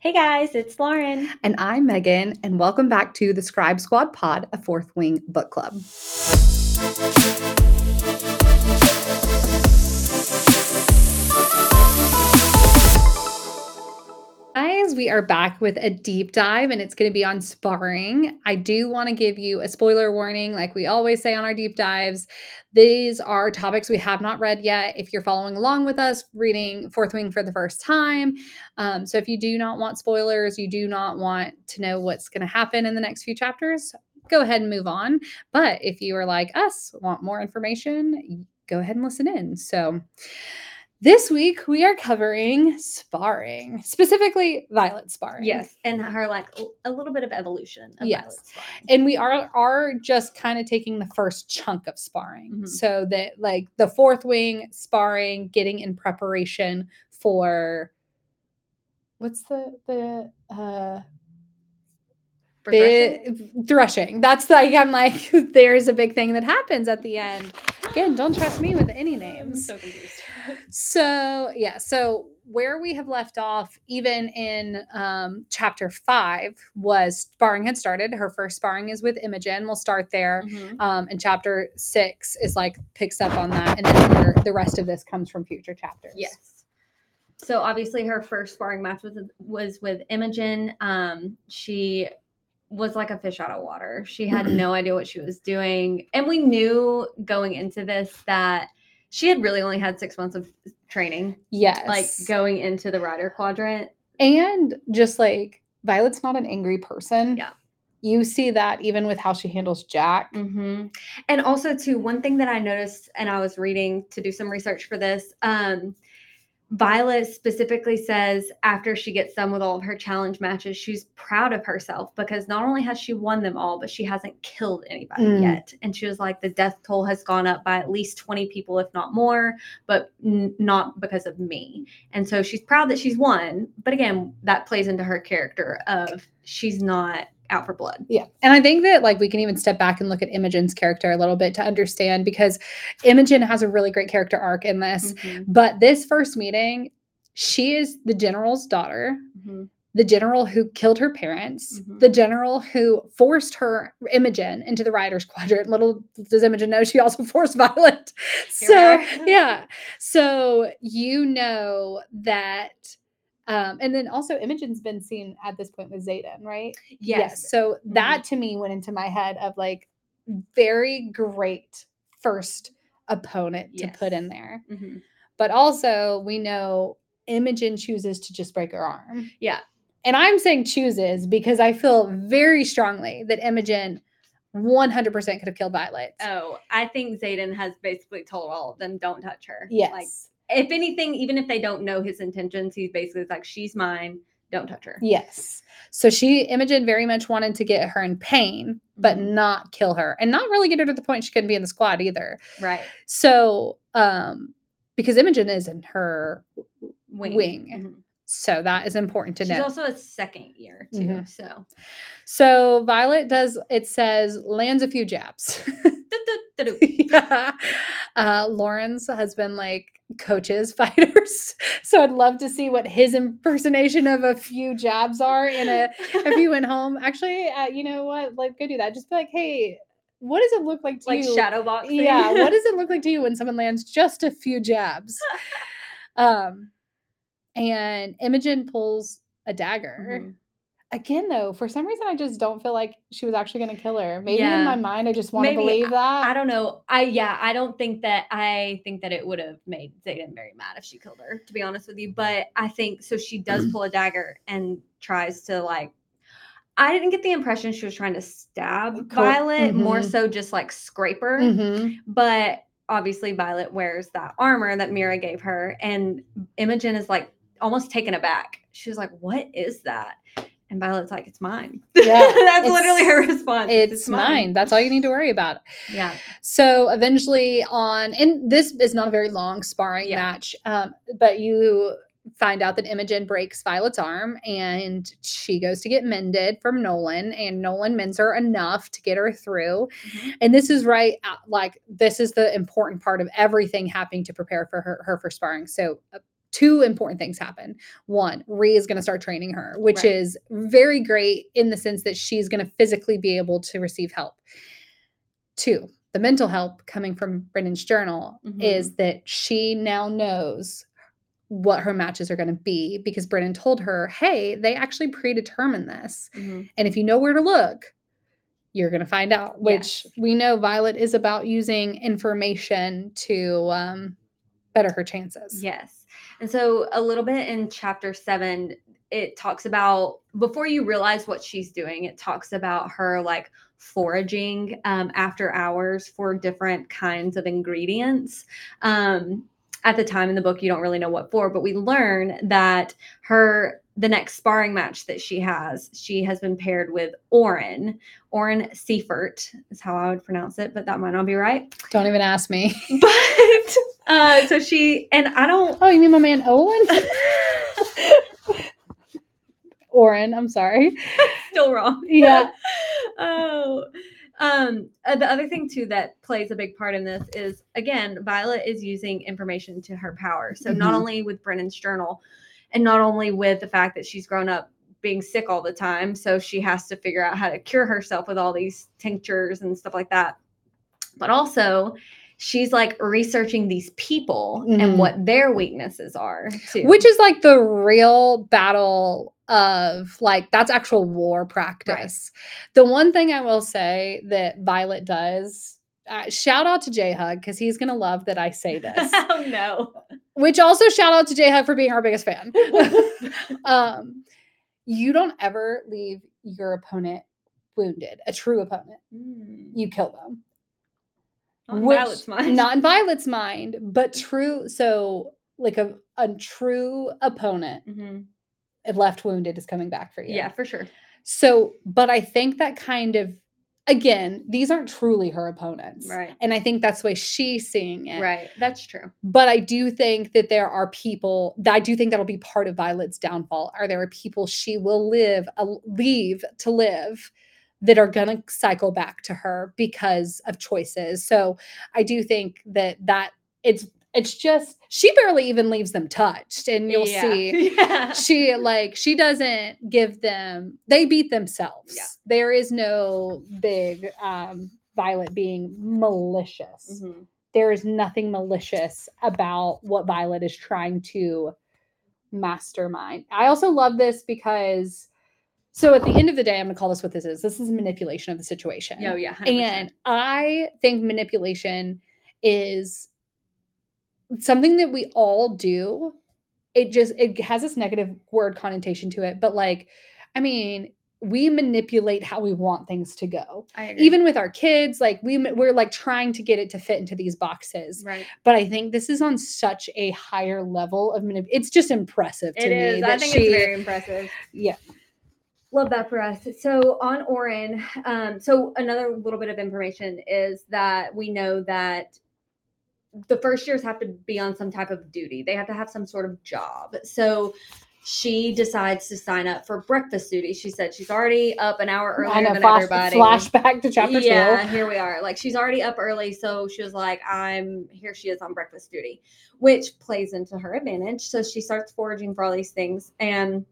Hey guys, it's Lauren. And I'm Megan, and welcome back to the Scribe Squad pod, a Fourth Wing book club. Guys, we are back with a deep dive, and it's going to be on sparring. I do want to give you a spoiler warning, like we always say on our deep dives. These are topics we have not read yet. If you're following along with us, reading Fourth Wing for the first time. So if you do not want spoilers, you do not want to know what's going to happen in the next few chapters, go ahead and move on. But if you are like us, want more information, go ahead and listen in. So this week we are covering sparring, specifically Violet sparring. Yes, and her a little bit of evolution of Yes. Violet sparring. And we are just kind of taking the first chunk of sparring. Mhm. So that like the Fourth Wing sparring, getting in preparation for what's the For threshing? threshing. That's like I'm like there's a big thing that happens at the end. Again, don't trust me with any I'm names. so confused. So where we have left off, even in chapter 5, was sparring had started. Her first sparring is with Imogen. We'll start there. Mhm. And chapter 6 is like picks up on that, and then the rest of this comes from future chapters. Yes. So obviously her first sparring match was with Imogen. She was like a fish out of water. She had no idea what she was doing. And we knew going into this that she had really only had 6 months of training. Yes. Like going into the rider quadrant. And just like Violet's not an angry person. Yeah. You see that even with how she handles Jack. Mm-hmm. And also, too, one thing that I noticed, and I was reading to do some research for this, Violet specifically says after she gets done with all of her challenge matches, she's proud of herself because not only has she won them all, but she hasn't killed anybody yet. And she was like, the death toll has gone up by at least 20 people, if not more, but not because of me. And so she's proud that she's won. But again, that plays into her character of she's not out for blood. Yeah. And I think that like we can even step back and look at Imogen's character a little bit to understand, because Imogen has a really great character arc in this. Mm-hmm. But this first meeting, she is the general's daughter, the general who killed her parents, the general who forced Imogen into the Riders Quadrant. Little does Imogen know she also forced Violet. So yeah. So you know that. And then also Imogen's been seen at this point with Xaden, right? Yes. So that to me went into my head of like very great first opponent to put in there. But also we know Imogen chooses to just break her arm. Yeah. And I'm saying chooses because I feel very strongly that Imogen 100% could have killed Violet. Oh, I think Xaden has basically told all of them, don't touch her. Yes. Like, if anything, even if they don't know his intentions, he's basically like, she's mine, don't touch her. Yes. So Imogen very much wanted to get her in pain, but not kill her, and not really get her to the point she couldn't be in the squad either. Right. So, because Imogen is in her wing. So that is important to know. She's also a second year too. So Violet lands a few jabs. Yeah. Lauren's husband like coaches fighters, so I'd love to see what his impersonation of a few jabs are if he went home. Actually, you know what? Like, go do that. Just be like, hey, what does it look like to you? Like shadow boxing. Yeah. What does it look like to you when someone lands just a few jabs? And Imogen pulls a dagger. Again, though, for some reason, I just don't feel like she was actually going to kill her. Maybe in my mind, I just want to believe that. I don't know. I don't think that. I think that it would have made Xaden very mad if she killed her, to be honest with you. But I think so. She does pull a dagger and tries to like. I didn't get the impression she was trying to stab Violet, more so just like scrape her. But obviously, Violet wears that armor that Mira gave her, and Imogen is like almost taken aback. She was like, "What is that?" And Violet's like, "It's mine." Yeah. That's literally her response. It's mine. That's all you need to worry about. Yeah. So eventually and this is not a very long sparring match, but you find out that Imogen breaks Violet's arm and she goes to get mended from Nolan, and Nolan mends her enough to get her through. And this is this is the important part of everything happening to prepare for her for sparring. So two important things happen. One, Rhea is going to start training her, which Right. is very great in the sense that she's going to physically be able to receive help. Two, the mental help coming from Brennan's journal is that she now knows what her matches are going to be because Brennan told her, hey, they actually predetermined this. And if you know where to look, you're going to find out, which we know Violet is about using information to better her chances. Yes. And so a little bit in chapter 7, it talks about, before you realize what she's doing, it talks about her like foraging after hours for different kinds of ingredients. At the time in the book, you don't really know what for, but we learn that the next sparring match that she has been paired with Oren Seifert is how I would pronounce it, but that might not be right. Don't even ask me. But so she, and I don't. Oh, you mean my man Owen? Oren, I'm sorry. Still wrong. Yeah. Oh. The other thing too that plays a big part in this is, again, Violet is using information to her power. So not only with Brennan's journal and not only with the fact that she's grown up being sick all the time, so she has to figure out how to cure herself with all these tinctures and stuff like that, but also she's like researching these people and what their weaknesses are too. Which is like the real battle of like, that's actual war practice. Right. The one thing I will say that Violet does, shout out to J-Hug because he's going to love that I say this. Oh no. Which also shout out to J-Hug for being our biggest fan. You don't ever leave your opponent wounded, a true opponent. You kill them. Not in Violet's mind. Not in Violet's mind, but true. So like a true opponent left wounded is coming back for you. Yeah, for sure. So, but I think that kind of, again, these aren't truly her opponents. Right. And I think that's the way she's seeing it. Right. That's true. But I do think that there are people, I do think that'll be part of Violet's downfall. There are people she will leave to live that are going to cycle back to her because of choices. So I do think that it's just, she barely even leaves them touched, and you'll see she doesn't give them, they beat themselves. Yeah. There is no big Violet being malicious. There is nothing malicious about what Violet is trying to mastermind. I also love this because, so at the end of the day, I'm going to call this what this is. This is manipulation of the situation. Oh, yeah. 100%. And I think manipulation is something that we all do. It has this negative word connotation to it. But like, I mean, we manipulate how we want things to go. I agree. Even with our kids, like we're like trying to get it to fit into these boxes. Right. But I think this is on such a higher level of it's just impressive to me. It is. I think it's very impressive. Yeah. Love that for us. So on Oren, so another little bit of information is that we know that the first years have to be on some type of duty. They have to have some sort of job. So she decides to sign up for breakfast duty. She said she's already up an hour earlier than everybody. Flashback to chapter 2. Yeah, here we are. Like, she's already up early, so she was like, here she is on breakfast duty, which plays into her advantage. So she starts foraging for all these things, and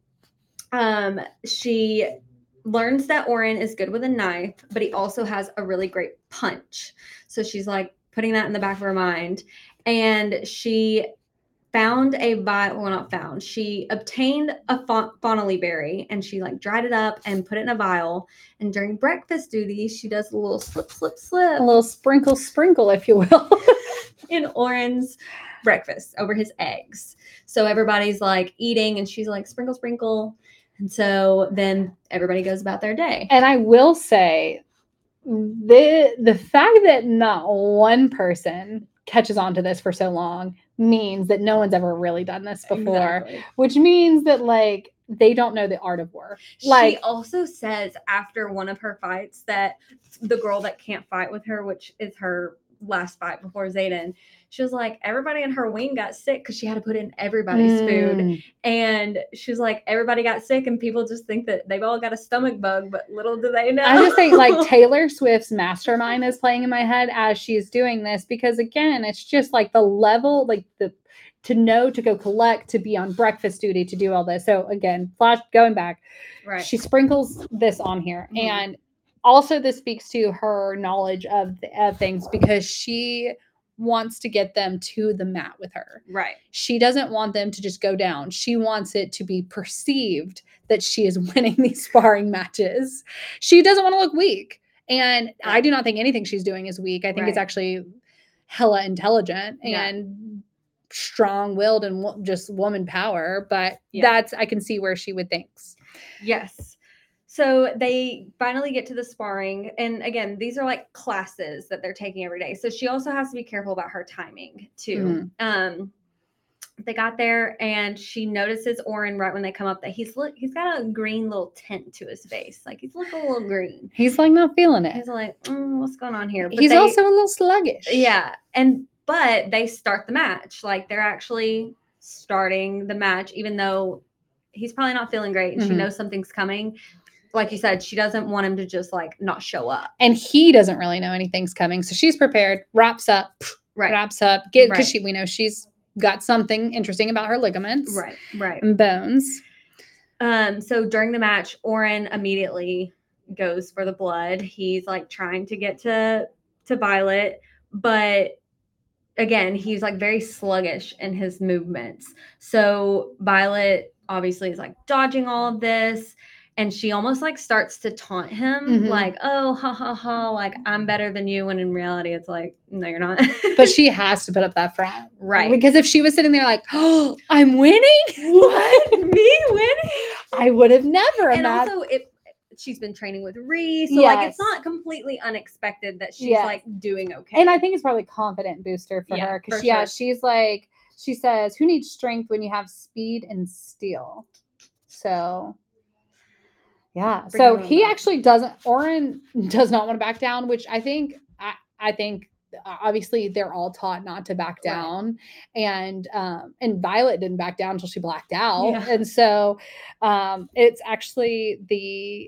she learns that Oren is good with a knife, but he also has a really great punch. So she's like putting that in the back of her mind. And she found she obtained a Fonelli berry, and she like dried it up and put it in a vial. And during breakfast duty, she does a little slip. A little sprinkle, if you will. in Oren's breakfast over his eggs. So everybody's like eating, and she's like, sprinkle, sprinkle. And so then everybody goes about their day. And I will say, the fact that not one person catches on to this for so long means that no one's ever really done this before, which means that like they don't know the art of war. Like, she also says after one of her fights that the girl that can't fight with her, which is her last fight before Xaden, she was like, everybody in her wing got sick because she had to put in everybody's food. And she was like, everybody got sick, and people just think that they've all got a stomach bug, but little do they know. I just think like Taylor Swift's mastermind is playing in my head as she's doing this, because again, it's just like the level, like to know, to go collect, to be on breakfast duty, to do all this. So again, going back, Right. she sprinkles this on here. Mhm. And also this speaks to her knowledge of things, because she wants to get them to the mat with her. Right. She doesn't want them to just go down. She wants it to be perceived that she is winning these sparring matches. She doesn't want to look weak. And I do not think anything she's doing is weak. I think it's Right. actually hella intelligent Yeah. and strong-willed and just woman power. But Yeah. I can see where she would think. Yes. So they finally get to the sparring. And again, these are like classes that they're taking every day. So she also has to be careful about her timing too. They got there and she notices Oren right when they come up that he's got a green little tint to his face. Like he's looking a little green. He's like not feeling it. He's like, what's going on here? But he's also a little sluggish. Yeah. But they start the match. Like they're actually starting the match, even though he's probably not feeling great and she knows something's coming. Like you said, she doesn't want him to just like not show up. And he doesn't really know anything's coming. So she's prepared, wraps up, because we know she's got something interesting about her ligaments. Right. And bones. So during the match, Oren immediately goes for the blood. He's like trying to get to Violet, but again, he's like very sluggish in his movements. So Violet obviously is like dodging all of this. And she almost like starts to taunt him, like, oh, ha, ha, ha, like I'm better than you. When in reality, it's like, no, you're not. But she has to put up that front. Right. Because if she was sitting there like, oh, I'm winning? What? Me winning? I would have never. And also, she's been training with Reese. So like it's not completely unexpected that she's like doing okay. And I think it's probably a confident booster for her. Because she's like, she says, who needs strength when you have speed and steel? So yeah. So he actually doesn't, Oren does not want to back down, which I think obviously they're all taught not to back down. And Violet didn't back down until she blacked out. Yeah. And so it's actually the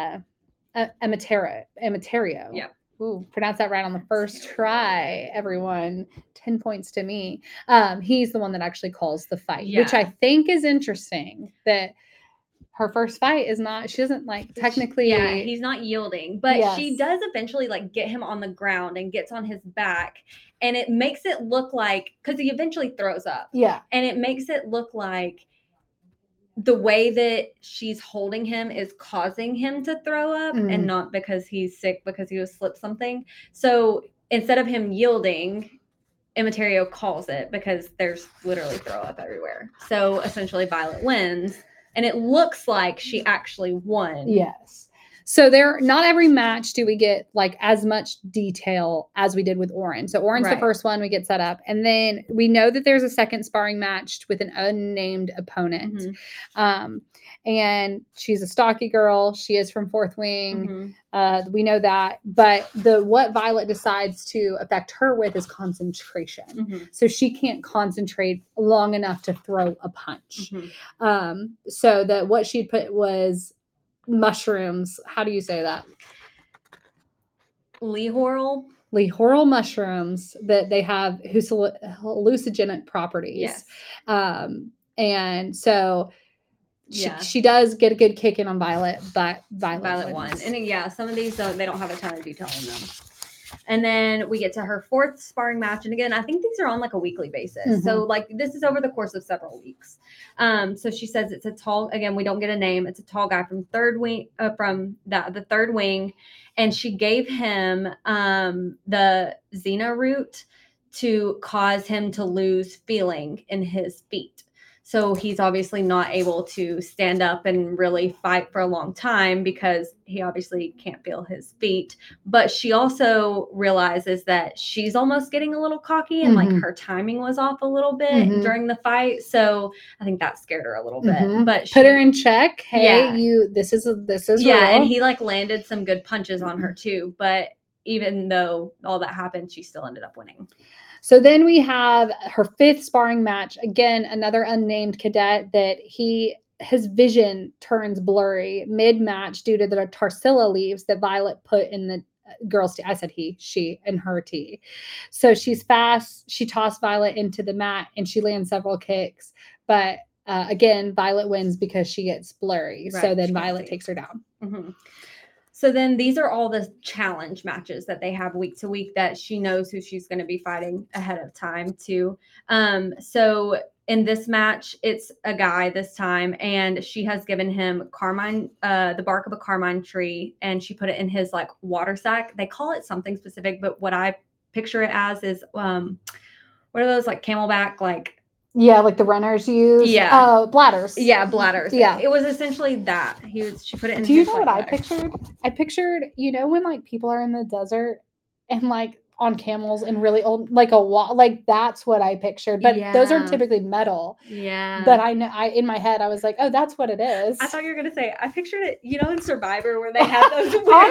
Emeterio. Yeah. Ooh, pronounce that right on the first try, everyone. 10 points to me. He's the one that actually calls the fight, which I think is interesting that her first fight is not, she doesn't like technically. Yeah, he's not yielding, but she does eventually like get him on the ground and gets on his back. And it makes it look like, because he eventually throws up. Yeah. And it makes it look like the way that she's holding him is causing him to throw up and not because he's sick, because he was slipped something. So instead of him yielding, Emeterio calls it because there's literally throw up everywhere. So essentially Violet wins. And it looks like she actually won. Yes. So not every match do we get like as much detail as we did with Oren. So Oren's the first one we get set up. And then we know that there's a second sparring match with an unnamed opponent. And she's a stocky girl. She is from Fourth Wing. We know that. But what Violet decides to affect her with is concentration. So she can't concentrate long enough to throw a punch. So that what she put was mushrooms. How do you say that? Lehorl mushrooms that they have hallucinogenic properties. Yes. And so she does get a good kick in on Violet, but Violet won. And some of these they don't have a ton of detail in them. And then we get to her fourth sparring match. And again, I think these are on like a weekly basis. So like this is over the course of several weeks. So she says it's a tall, again, we don't get a name. It's a tall guy from Third Wing, from the Third Wing. And she gave him the Xena root to cause him to lose feeling in his feet. So he's obviously not able to stand up and really fight for a long time because he obviously can't feel his feet. But she also realizes that she's almost getting a little cocky and like her timing was off a little bit during the fight. So I think that scared her a little bit. But put her in check. Hey, this is real. And he like landed some good punches on her too. But even though all that happened, she still ended up winning. So then we have her fifth sparring match. Again, another unnamed cadet that his vision turns blurry mid-match due to the Tarsilla leaves that Violet put in girls tea. I said he, she, and her tea. So she's fast. She tossed Violet into the mat and she lands several kicks. But again, Violet wins because she gets blurry. So Right, then she can't Violet see. takes her down. Mhm. So then these are all the challenge matches that they have week to week that she knows who she's going to be fighting ahead of time too. So in this match, it's a guy this time, and she has given him carmine, the bark of a carmine tree, and she put it in his like water sack. They call it something specific, but what I picture it as is what are those like camelback like Yeah, like the runners use. Yeah. Bladders. yeah bladders. Yeah. It was essentially that she put it in. Do you his, know like, what I bladder. pictured? I pictured, when like people are in the desert and like on camels and really old, like like that's what I pictured. But those aren't Yeah. typically metal. Yeah. But I know, in my head, I was like, oh, that's what it is. I thought you were gonna say. I pictured it. In Survivor where they had those.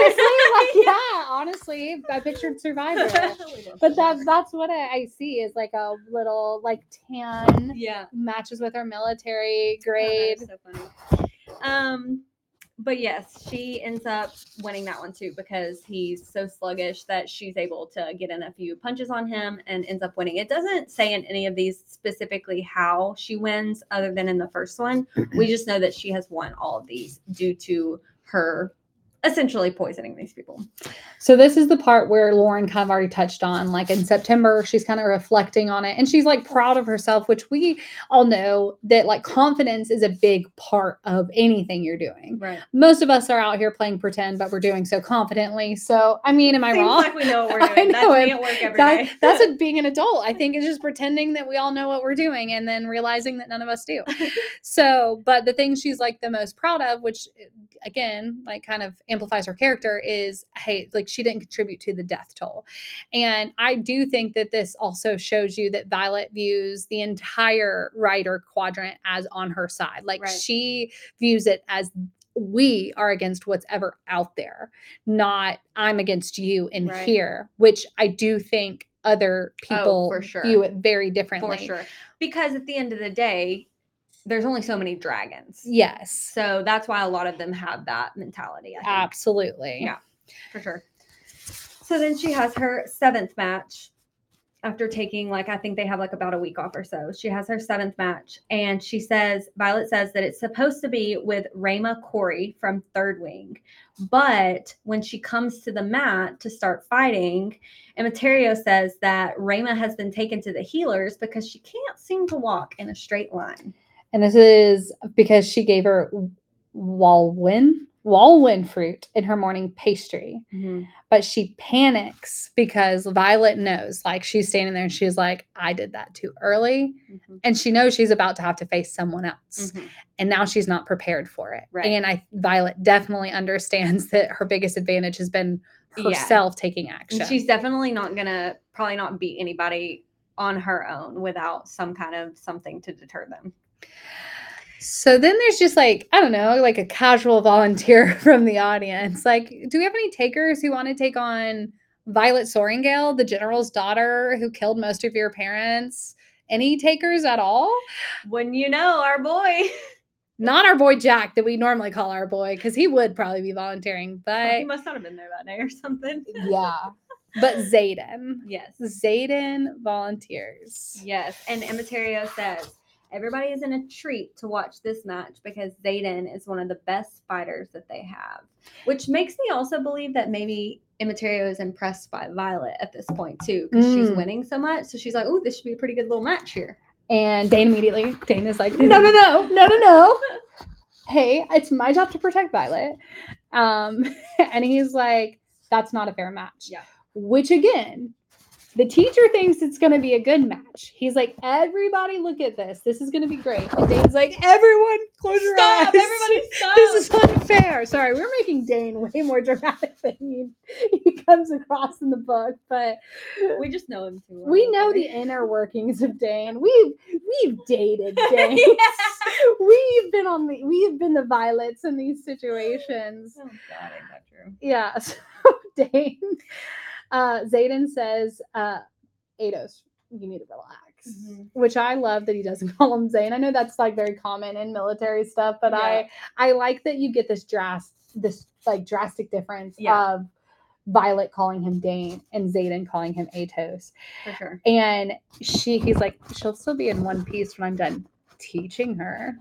Honestly, I pictured Survivor. But that's what I see is like a little like tan Yeah. matches with our military grade. Oh, that is so funny. But yes, she ends up winning that one too because he's so sluggish that she's able to get in a few punches on him and ends up winning. It doesn't say in any of these specifically how she wins, other than in the first one. We just know that she has won all of these due to her essentially poisoning these people. So this is the part where Lauren kind of already touched on. Like in September, she's kind of reflecting on it and she's like proud of herself, which we all know that like confidence is a big part of anything you're doing. Right. Most of us are out here playing pretend, but we're doing so confidently. So, I mean, am I wrong? Seems like we know what we're doing. That's me at work every day. That's what being an adult. I think it's just pretending that we all know what we're doing and then realizing that none of us do. So, but the thing she's like the most proud of, which again, like kind of amplifies her character, is, hey, like she didn't contribute to the death toll. And I do think that this also shows you that Violet views the entire Rider quadrant as on her side. Like Right. she views it as we are against what's ever out there, not I'm against you in Right. here, which I do think other people for sure. view it very differently. For sure. Because at the end of the day, there's only so many dragons. Yes. So that's why a lot of them have that mentality, I think. Absolutely. Yeah, for sure. So then she has her 7th match after taking, like, I think they have like about a week off or so. She has her 7th match and Violet says that it's supposed to be with Rayma Corey from Third Wing. But when she comes to the mat to start fighting, Emeterio says that Rayma has been taken to the healers because she can't seem to walk in a straight line. And this is because she gave her Walwyn fruit in her morning pastry. Mm-hmm. But she panics because Violet knows, like she's standing there and she's like, I did that too early. Mm-hmm. And she knows she's about to have to face someone else. Mm-hmm. And now she's not prepared for it. Right. And Violet definitely understands that her biggest advantage has been herself taking action. And she's definitely probably not beat anybody on her own without some kind of something to deter them. So then there's just like, I don't know, like a casual volunteer from the audience. Like, do we have any takers who want to take on Violet Soaringale, the general's daughter who killed most of your parents? Any takers at all? When our boy. Not our boy Jack that we normally call our boy, because he would probably be volunteering, but he must not have been there that day or something. Yeah. But Xaden. Yes. Xaden volunteers. Yes. And Emeterio says, everybody is in a treat to watch this match because Xaden is one of the best fighters that they have. Which makes me also believe that maybe Emeterio is impressed by Violet at this point too, because she's winning so much. So she's like, oh, this should be a pretty good little match here. And Dane is like, no. Hey, it's my job to protect Violet. And he's like, that's not a fair match. Yeah. Which again, the teacher thinks it's going to be a good match. He's like, everybody look at this. This is going to be great. And Dane's like, everyone close your eyes. Everybody stop. This is unfair. Sorry, we're making Dane way more dramatic than he comes across in the book. But we just know him too well. We know the inner workings of Dane. We've dated Dane. Yeah. We've been the Violets in these situations. Oh God, ain't that true? Yeah. So Dane. Xaden says, Ados, you need to relax. Mm-hmm. Which I love that he doesn't call him Zane. I know that's like very common in military stuff, but yeah. I like that you get this drastic difference of Violet calling him Dane and Xaden calling him Atos. For sure. And he's like, she'll still be in one piece when I'm done teaching her.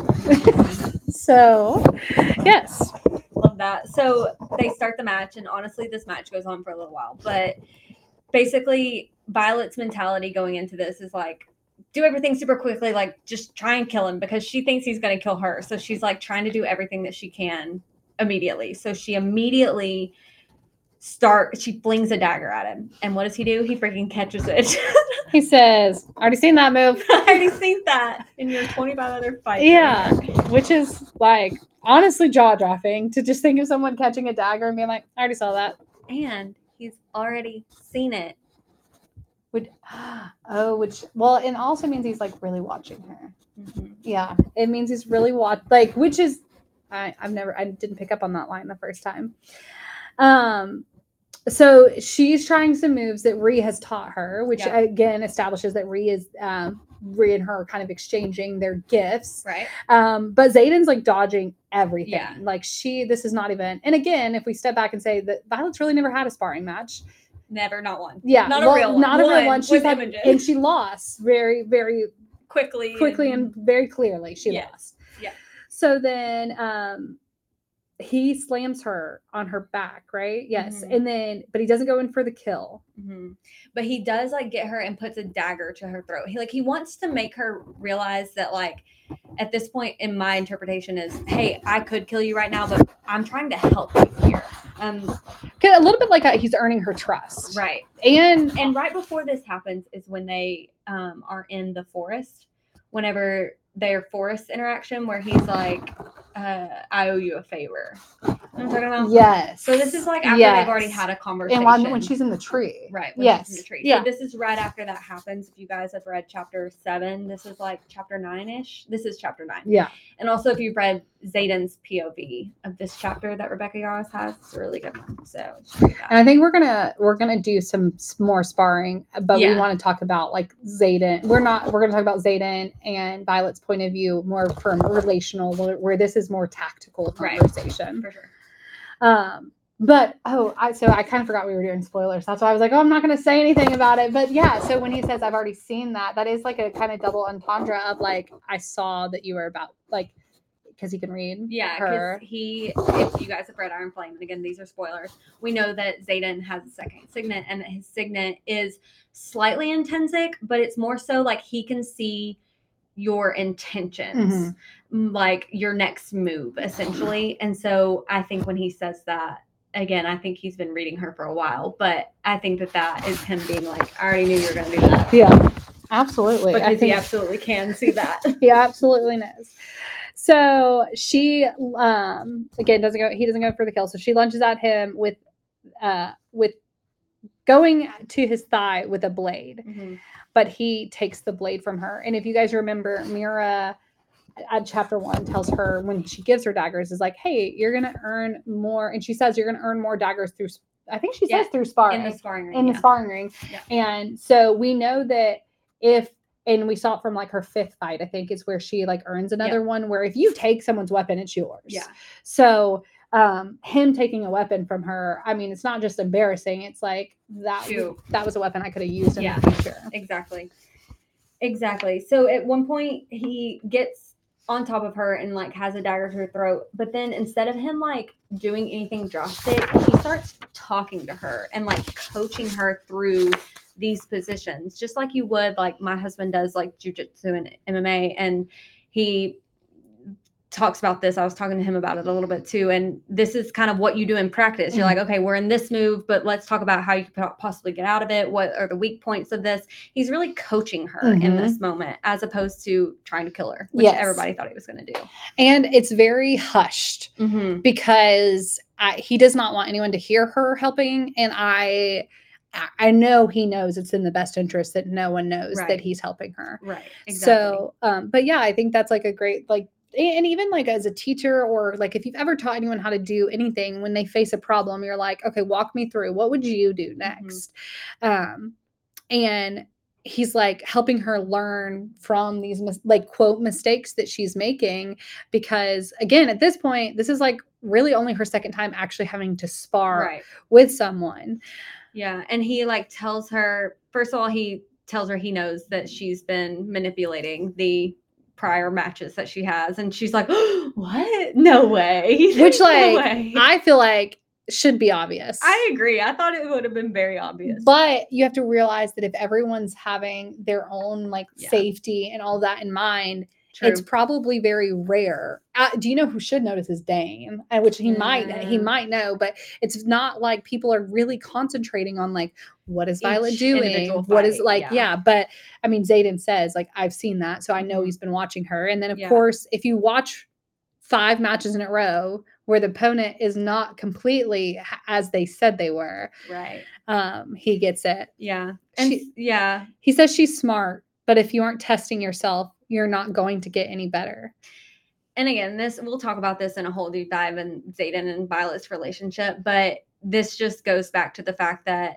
So, yes. Love that. So they start the match, and honestly, this match goes on for a little while. But basically, Violet's mentality going into this is like, do everything super quickly, like just try and kill him, because she thinks he's going to kill her. So she's like trying to do everything that she can immediately. So she immediately she flings a dagger at him. And what does he do? He freaking catches it. He says, already seen that move. I already seen that in your 25 other fights. Yeah, which is like honestly jaw-dropping to just think of someone catching a dagger and being like, I already saw that. And he's already seen it. Which and also means he's like really watching her. Mm-hmm. Yeah, it means he's really which is I didn't pick up on that line the first time. So she's trying some moves that Rhea has taught her, which again establishes that Rhea and her kind of exchanging their gifts. Right. But Xaden's like dodging everything. Yeah. Like this is not even, and again, if we step back and say that Violet's really never had a sparring match. Never, not one. Yeah. Not a real one. Not a real one. She's had, Imogen. and she lost very, very quickly and very clearly. She lost. Yeah. So then he slams her on her back, right? Yes. Mm-hmm. And then, but he doesn't go in for the kill. Mm-hmm. But he does like get her and puts a dagger to her throat. He wants to make her realize that like at this point in my interpretation is, hey, I could kill you right now, but I'm trying to help you here. A little bit like he's earning her trust. Right. And right before this happens is when they are in the forest, whenever their forest interaction where he's like, I owe you a favor. You know what I'm talking about? Yes. So this is like after they've already had a conversation. And when she's in the tree. Right. Yes. She's in the tree. Yeah. So this is right after that happens. If you guys have read chapter 7, this is like chapter 9-ish. This is chapter 9. Yeah. And also if you've read Xaden's POV of this chapter that Rebecca Yarros has, it's a really good one. So and I think we're gonna do some more sparring, but we want to talk about like Xaden. We're gonna talk about Xaden and Violet's point of view more from relational, where this is more tactical conversation. For sure. But I kind of forgot we were doing spoilers. That's why I was like, I'm not going to say anything about it. But yeah, so when he says I've already seen that, that is like a kind of double entendre of like, I saw that you were about, like, because he can read. Yeah, because if you guys have read Iron Flame, and again, these are spoilers, we know that Xaden has a second signet, and that his signet is slightly intensic, but it's more so like he can see your intentions, like your next move, essentially. And so I think when he says that, again, I think he's been reading her for a while, but I think that is him being like, I already knew you were going to do that. Yeah, absolutely. Because he absolutely can see that. He absolutely knows. So she, again, he doesn't go for the kill. So she lunges at him with going to his thigh with a blade, but he takes the blade from her. And if you guys remember, Mira at chapter 1 tells her when she gives her daggers is like, hey, you're going to earn more. And she says, you're going to earn more daggers through, I think she says through sparring. In the sparring ring. In the sparring ring. Yeah. And so we know that and we saw it from like her 5th fight, I think is where she like earns another one where if you take someone's weapon, it's yours. Yeah. So him taking a weapon from her, I mean, it's not just embarrassing. It's like that was a weapon I could have used in the future. Exactly. So at one point he gets on top of her and like has a dagger to her throat, but then instead of him like doing anything drastic, he starts talking to her and like coaching her through these positions, just like you would, like my husband does like jujitsu and MMA, and he talks about this. I was talking to him about it a little bit too. And this is kind of what you do in practice. You're like, okay, we're in this move, but let's talk about how you could possibly get out of it. What are the weak points of this? He's really coaching her in this moment, as opposed to trying to kill her, which everybody thought he was going to do. And it's very hushed because he does not want anyone to hear her helping. And I know he knows it's in the best interest that no one knows that he's helping her. Right. Exactly. So, but yeah, I think that's like a great, like, and even like as a teacher, or like if you've ever taught anyone how to do anything, when they face a problem, you're like, okay, walk me through. What would you do next? And he's like helping her learn from these like quote mistakes that she's making, because again, at this point, this is like really only her second time actually having to spar Right. with someone. Yeah. And he like tells her, first of all, he tells her he knows that she's been manipulating the prior matches that she has. And she's like, what? No way. Which, No like, way. I feel like should be obvious. I agree. I thought it would have been very obvious. But you have to realize that if everyone's having their own like Yeah. safety and all that in mind, True. it's probably very rare. Do you know who should notice is Dane? Which he might know, but it's not like people are really concentrating on like, what is Violet Each doing? individual What is fight, like, yeah. yeah. But I mean, Xaden says like, I've seen that, so I know Mhm. he's been watching her. And then of Yeah. course, if you watch 5 matches in a row where the opponent is not completely as they said they were, Right. he gets it. Yeah. And yeah. He says she's smart, but if you aren't testing yourself, you're not going to get any better. And again, we'll talk about this in a whole deep dive in Xaden and Violet's relationship, but this just goes back to the fact that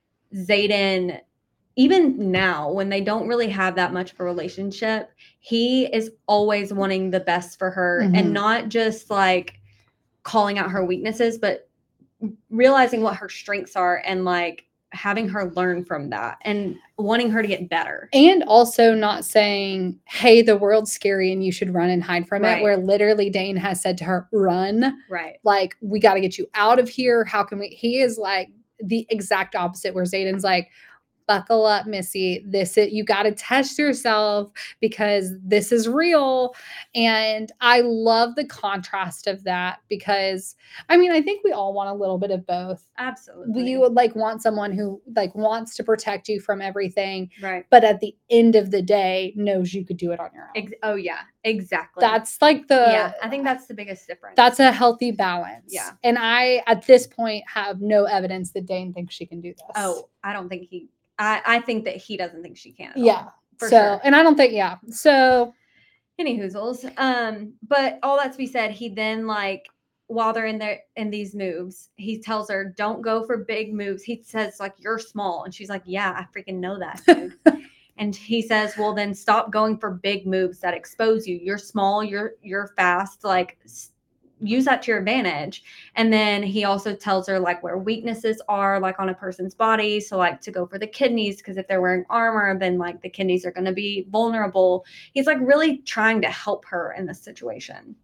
Xaden, even now, when they don't really have that much of a relationship, he is always wanting the best for her, and not just like calling out her weaknesses, but realizing what her strengths are and like having her learn from that and wanting her to get better. And also not saying, hey, the world's scary and you should run and hide from it, where literally Dane has said to her, run. Right. Like, we got to get you out of here. How can we? He is like the exact opposite, where Xaden's like, buckle up, Missy. You got to test yourself because this is real. And I love the contrast of that, because I mean, I think we all want a little bit of both. Absolutely. You would like want someone who like wants to protect you from everything, right? But at the end of the day, knows you could do it on your own. Oh yeah, exactly. That's like I think that's the biggest difference. That's a healthy balance. Yeah. And I, at this point, have no evidence that Dane thinks she can do this. Oh, I don't think I think that he doesn't think she can. Yeah. For sure. And I don't think, So any hoozles. But all that to be said, he then like while they're in these moves, he tells her, don't go for big moves. He says, like, you're small. And she's like, yeah, I freaking know that, dude. And he says, well, then stop going for big moves that expose you. You're small, you're fast, like use that to your advantage. And then he also tells her like where weaknesses are like on a person's body, so like to go for the kidneys, because if they're wearing armor, then like the kidneys are going to be vulnerable. He's like really trying to help her in this situation.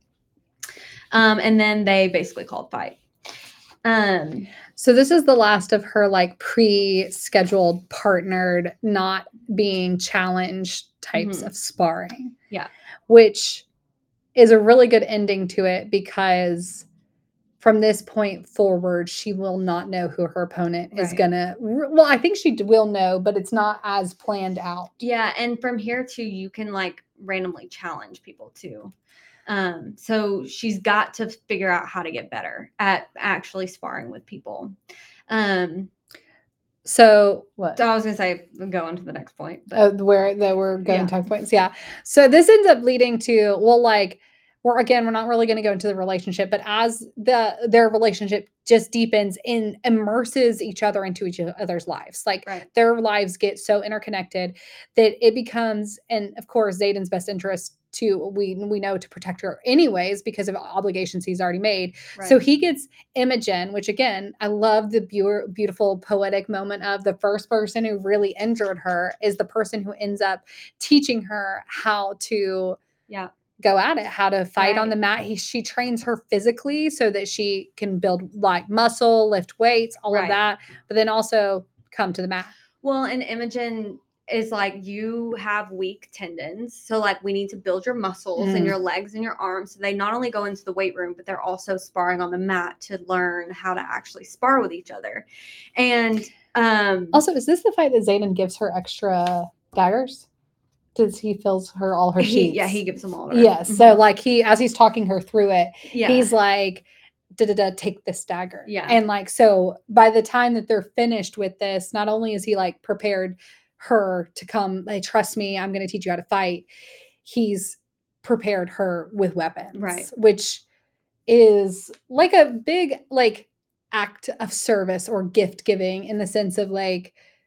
And then they basically called fight. So this is the last of her like pre-scheduled, partnered, not being challenged types of sparring. Yeah. Which is a really good ending to it, because from this point forward, she will not know who her opponent is gonna. Well, I think she will know, but it's not as planned out. Yeah, and from here too, you can like randomly challenge people too. So she's got to figure out how to get better at actually sparring with people. So what? I was gonna say go on to the next point. But where we're going to points. Yeah. So this ends up leading to, well, like we're not really going to go into the relationship, but as their relationship just deepens and immerses each other into each other's lives, like their lives get so interconnected that it becomes, and of course, Xaden's best interest we know to protect her anyways because of obligations he's already made. So he gets Imogen, which again, I love the beautiful poetic moment of the first person who really injured her is the person who ends up teaching her how to go at it, how to fight on the mat. She trains her physically so that she can build like muscle, lift weights, all of that, but then also come to the mat. Well, and Imogen is like, you have weak tendons, so like we need to build your muscles and your legs and your arms. So they not only go into the weight room, but they're also sparring on the mat to learn how to actually spar with each other. And also, is this the fight that Xaden gives her extra daggers? Does he fills her all her sheets? He gives them all. Yes. So like as he's talking her through it, he's like, take this dagger. Yeah. And like, so by the time that they're finished with this, not only is he like prepared her to come, like, trust me, I'm going to teach you how to fight. He's prepared her with weapons, which is like a big like act of service or gift giving in the sense of like,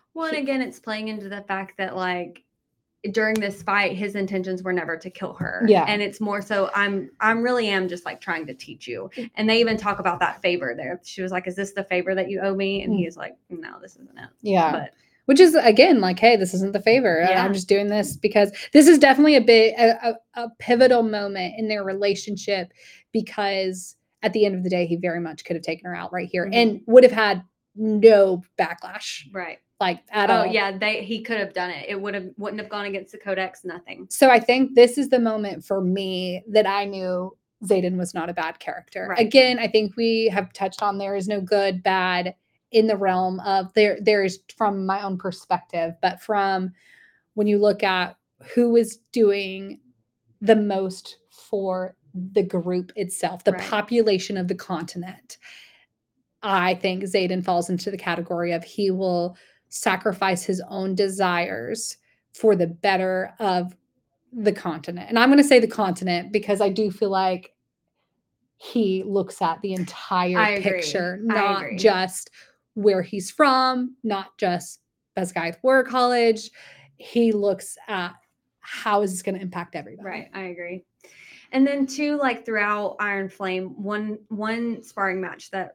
Well, and again, it's playing into the fact that like during this fight, his intentions were never to kill her. Yeah. And it's more so I'm really am just like trying to teach you. And they even talk about that favor there. She was like, "Is this the favor that you owe me?" And he's like, "No, this isn't it." Yeah. But which is again like, hey, this isn't the favor. Yeah. I'm just doing this because this is definitely a pivotal moment in their relationship, because at the end of the day, he very much could have taken her out right here and would have had no backlash. Right. Like at all. Oh yeah, he could have done it. It wouldn't have gone against the codex, nothing. So I think this is the moment for me that I knew Xaden was not a bad character. Right. Again, I think we have touched on there is no good, bad in the realm of there is from my own perspective, but from when you look at who is doing the most for the group itself, the Right. population of the continent, I think Xaden falls into the category of he will sacrifice his own desires for the better of the continent. And I'm going to say the continent because I do feel like he looks at the entire picture, not just where he's from, not just Basgiath War College. He looks at how is this going to impact everybody. Right, I agree. And then too, like throughout Iron Flame, one sparring match that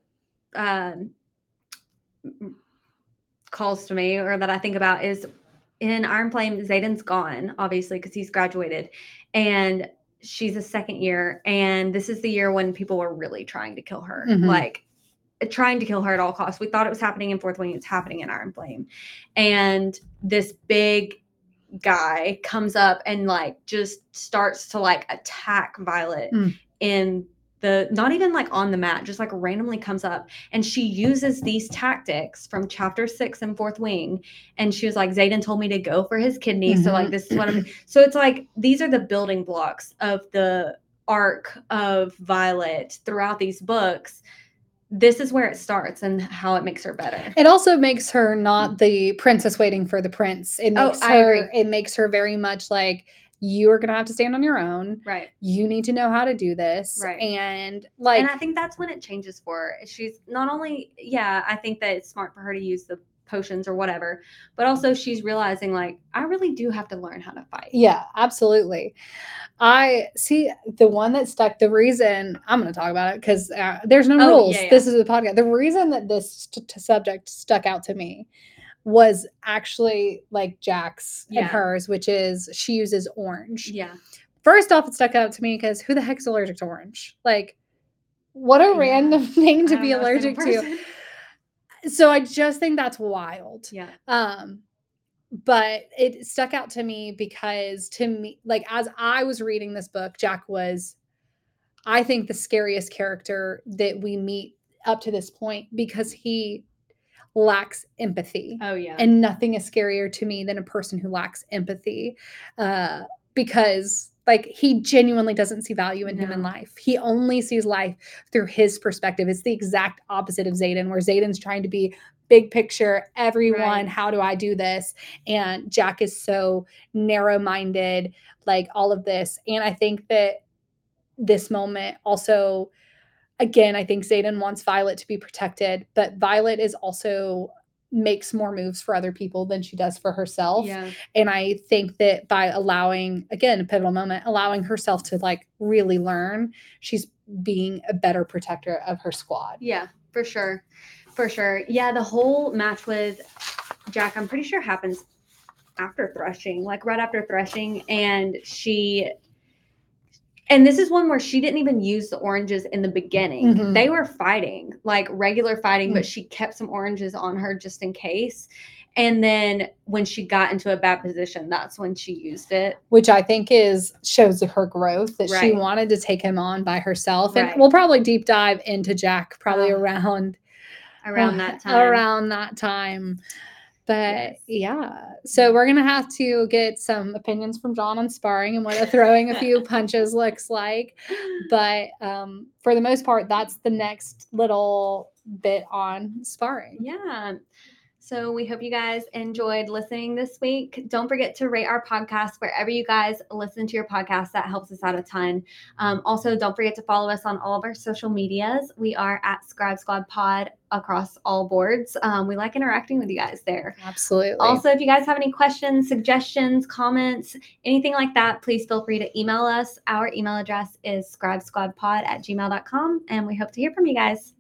calls to me or that I think about is in Iron Flame. Xaden's gone, obviously, because he's graduated, and she's a second year, and this is the year when people were really trying to kill her, like trying to kill her at all costs. We thought it was happening in Fourth Wing. It's happening in Iron Flame, and this big guy comes up and like just starts to like attack Violet in the not even like on the mat, just like randomly comes up, and she uses these tactics from chapter 6 in Fourth Wing, and she was like, Xaden told me to go for his kidney, so like this is what I'm so it's like these are the building blocks of the arc of Violet throughout these books. This is where it starts and how it makes her better. It also makes her not the princess waiting for the prince. It makes it makes her very much like, you are going to have to stand on your own. Right. You need to know how to do this. Right. And like, and I think that's when it changes for her. She's not only, I think that it's smart for her to use the potions or whatever, but also she's realizing like, I really do have to learn how to fight. Yeah, absolutely. I see the one that stuck. The reason I'm going to talk about it because there's no rules. Yeah. This is a podcast. The reason that this subject stuck out to me was actually like Jack's and hers, which is she uses orange. Yeah. First off, it stuck out to me because who the heck's allergic to orange? Like, what a random thing to be allergic to. So I just think that's wild. Yeah. But it stuck out to me because to me, like as I was reading this book, Jack was, I think, the scariest character that we meet up to this point because he lacks empathy. Oh yeah. And nothing is scarier to me than a person who lacks empathy, because like he genuinely doesn't see value in human life. He only sees life through his perspective. It's the exact opposite of Xaden, where Xaden's trying to be big picture, everyone, right. How do I do this? And Jack is so narrow-minded, like all of this. And I think that this moment also, again, I think Xaden wants Violet to be protected, but Violet is also makes more moves for other people than she does for herself. Yeah. And I think that by allowing, again, a pivotal moment, allowing herself to like really learn, she's being a better protector of her squad. Yeah, for sure. For sure. Yeah, the whole match with Jack, I'm pretty sure happens after threshing, like right after threshing. And this is one where she didn't even use the oranges in the beginning. They were fighting, like regular fighting, but she kept some oranges on her just in case. And then when she got into a bad position, that's when she used it. Which I think shows her growth, that she wanted to take him on by herself. And we'll probably deep dive into Jack probably around that time. But yeah, so we're going to have to get some opinions from John on sparring and what throwing a few punches looks like. But for the most part, that's the next little bit on sparring. Yeah. So we hope you guys enjoyed listening this week. Don't forget to rate our podcast wherever you guys listen to your podcast. That helps us out a ton. Also, don't forget to follow us on all of our social medias. We are at Scribe Squad Pod across all boards. We like interacting with you guys there. Absolutely. Also, if you guys have any questions, suggestions, comments, anything like that, please feel free to email us. Our email address is scribesquadpod@gmail.com, and we hope to hear from you guys.